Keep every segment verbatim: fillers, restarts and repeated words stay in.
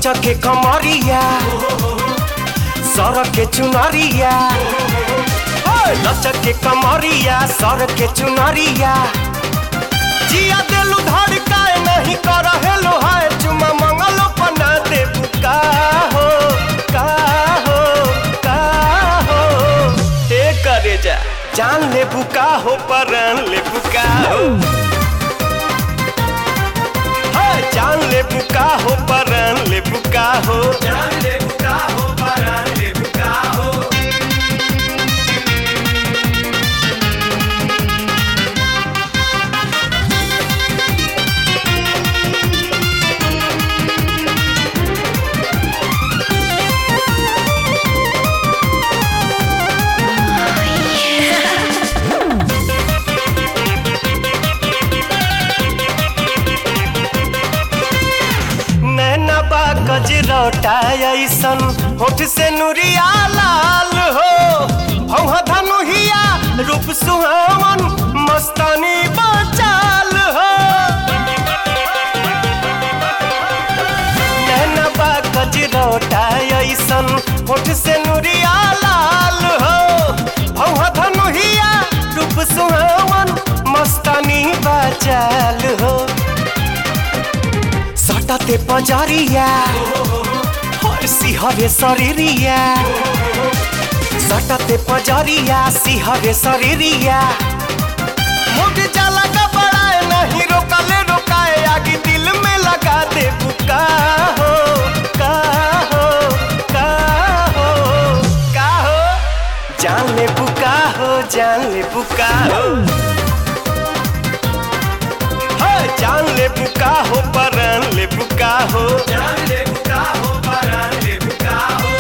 लचके कमरिया सर के चुनरिया लचके कमरिया सर के चुनरिया जिया दिलु धड़काए नहीं कर हेलो हाय चुमा मंगलो पना दे बुका हो का हो का हो ए करे जा जान ले बुका हो परान ले बुका हो हाय जान ले बुका हो परान ले बुका हो जान ले बुका हो परान ले बुका हो गजरौटा ऐसन होठ से नुरिया लाल हो भौहा धनुहिया रूप सुहावन मस्तानी बचाल हो नैनबा गजरौटा ऐसन होठ से नुरिया लाल हो भौहा धनुहिया रूप सुहावन मस्तानी बचाल हो सटाते पजारिया सिहरे शरीरिया सटाते पजारिया सिहरे शरीरिया मुझे जाला का बड़ाए नहीं रोकले रोकाए आगे दिल में लगा दे बुका हो का हो का हो का हो जान ले बुका हो जान ले बुका हो जान ले बुका हो परान ले बुका हो जान ले बुका हो परान ले बुका हो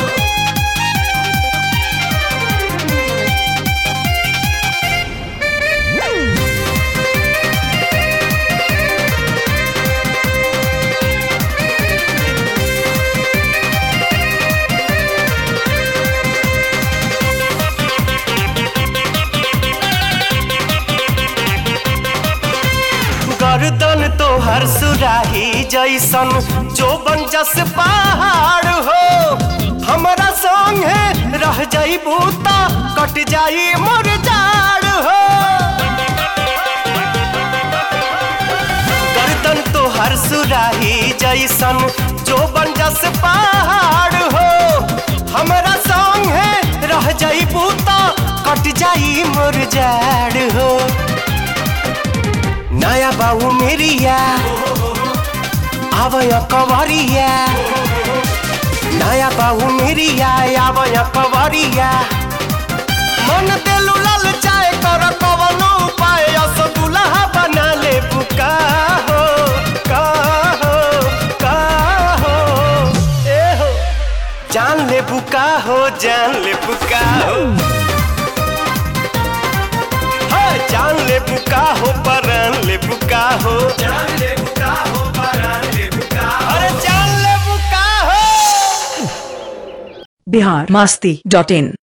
गर्दन तो हर सुराही जैसन जो बन जस पहाड़ हो हमारा संग है रह जाई बूता कट जाई मोर जाड़ हो गर्दन तो हर सुराही जैसन जो बन जस पहाड़ हो हमारा संग है रह जाई बूता कट जाई मोर जाड़ हो नया बाबू मेरिया आवय कवरिया नया बाबू मेरिया आवय कवरिया मन दिलु लाल चाय कर कवनो उपाय अस दुल्हा बना ले बुका हो का हो का हो ए हो जान ले बुका हो जान ले बुका हो जान ले बुका हो परान ले बुका हो जान ले बुका हो परान ले बुका हो अरे जान ले बुका हो बिहार मस्ती डॉट इन।